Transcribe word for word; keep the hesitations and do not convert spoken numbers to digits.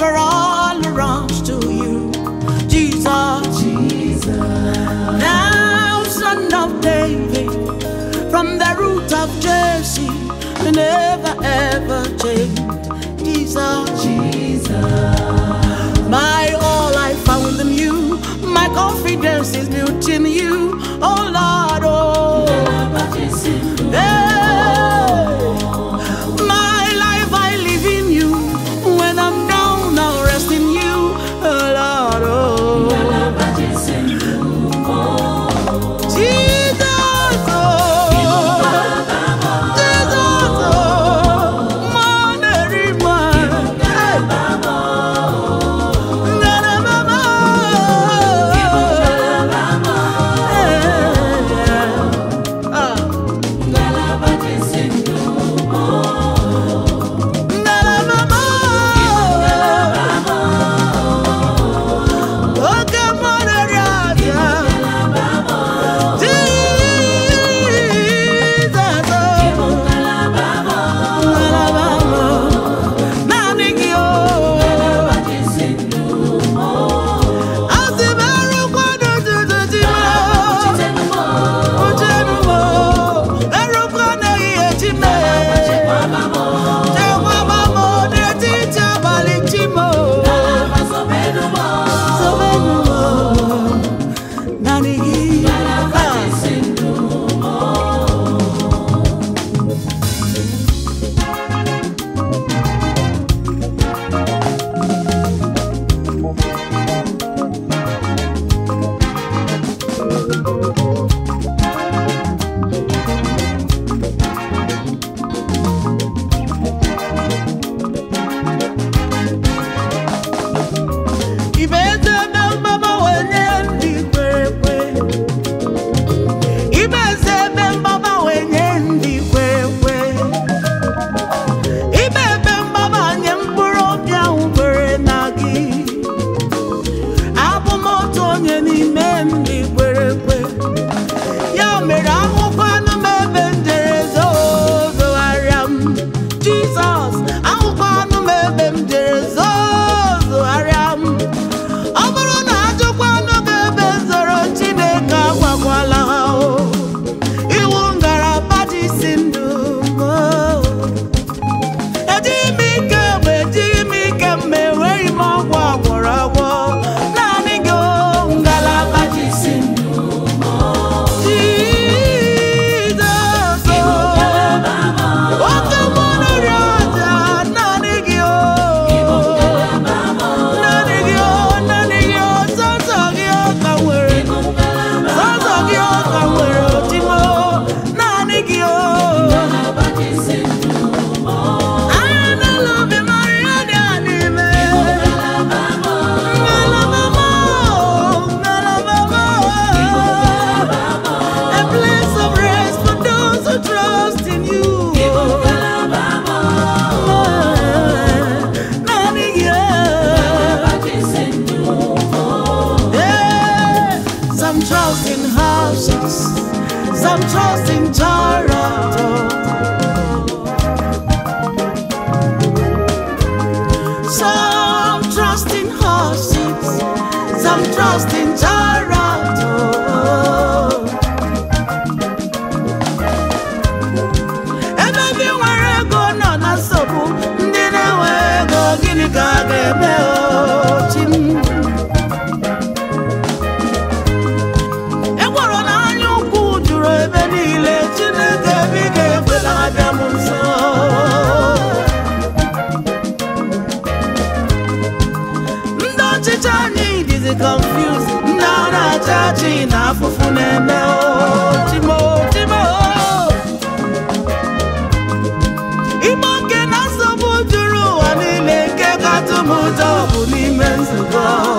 for all who runs to you. Jesus, Jesus, thou son of David, from the root of Jesse, you never ever change. Jesus, Jesus, my all I found in you, my confidence is built in you. Oh Lord, oh, hey, my life I live in you. When I'm down, I'll rest in you. Oh Lord, oh, Jesus, oh, Jesus, oh, Money, man, some trust in Toronto, some trust in horses, some trust in Toronto. And everywhere I go, no, not so good. Dinner where go, guinea gag, me, confused now na chachi na fufune me o timo timo imo ke na so bujuru anile ke ka tumu to bu ni mensugo